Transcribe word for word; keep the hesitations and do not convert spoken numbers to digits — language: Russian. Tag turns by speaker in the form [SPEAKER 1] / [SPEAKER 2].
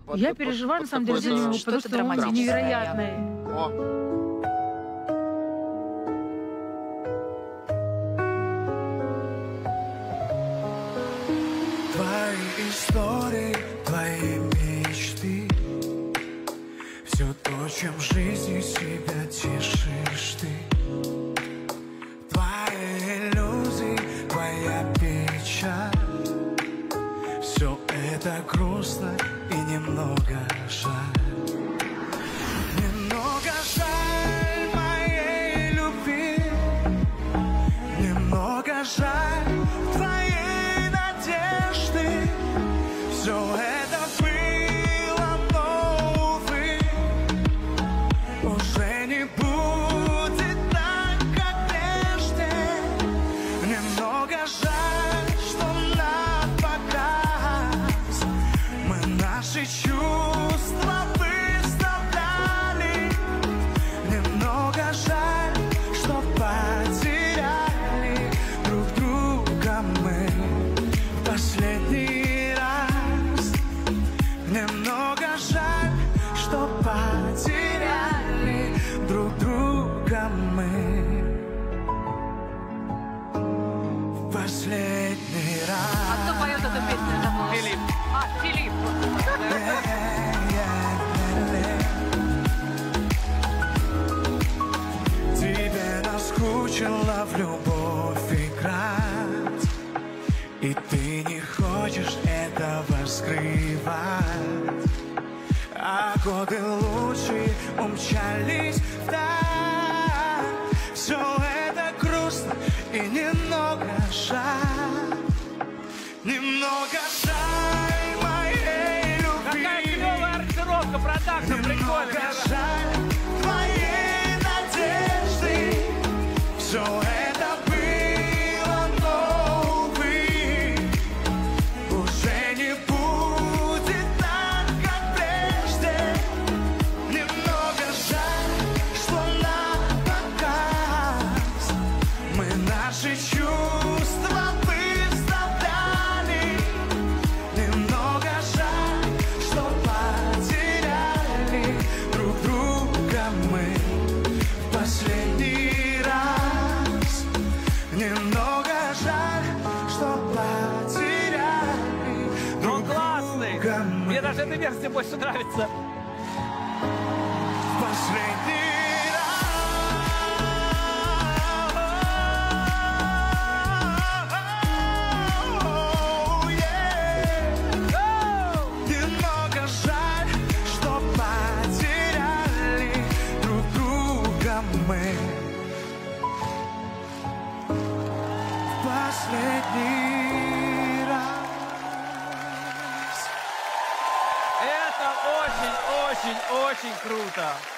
[SPEAKER 1] Вот,
[SPEAKER 2] Я
[SPEAKER 1] вот,
[SPEAKER 2] переживаю,
[SPEAKER 1] вот
[SPEAKER 2] на самом деле, за
[SPEAKER 1] такой,
[SPEAKER 2] него,
[SPEAKER 1] да.
[SPEAKER 2] потому
[SPEAKER 3] Что-то
[SPEAKER 2] что он
[SPEAKER 3] драматическое.
[SPEAKER 2] невероятный.
[SPEAKER 1] О,
[SPEAKER 4] Твои истории, твои мечты, все то, чем в жизни себя тешишь ты. Твои иллюзии, твоя печаль, все это грустно и немного жаль. Немного жаль моей любви, немного жаль твоей надежды. Все это было, но, увы, уже не будет так, как прежде. Немного жаль, что на показ мы наши чувства выставляли. Немного жаль, что потеряли друг друга мы в последний раз. Немного жаль, что потеряли друг друга мы в последний раз.
[SPEAKER 3] А кто поет эту песню? Забыла.
[SPEAKER 1] Филипп.
[SPEAKER 3] А, Филипп.
[SPEAKER 4] Тебе наскучило в любовь играть, и ты не хочешь этого скрывать. А годы лучшие умчались вдаль. Все это грустно и немного жаль. Немного жаль моей любви.
[SPEAKER 1] какая клевая аранжировка, продакшн,
[SPEAKER 4] Немного
[SPEAKER 1] прикольно.
[SPEAKER 4] жаль твоей надежды. Все это было, но, увы, уже не будет так, как прежде. Немного жаль, что на показ мы наши чувства выставляли. Немного жаль, что потеряли друг друга мы в последний раз. Немного жаль, что потеряли
[SPEAKER 1] Он
[SPEAKER 4] друг
[SPEAKER 1] классный.
[SPEAKER 4] друга мы
[SPEAKER 1] Мне даже эта версия больше нравится.
[SPEAKER 4] в последний раз. Немного жаль, что потеряли друг друга мы в последний раз.
[SPEAKER 1] Это очень, очень, очень круто.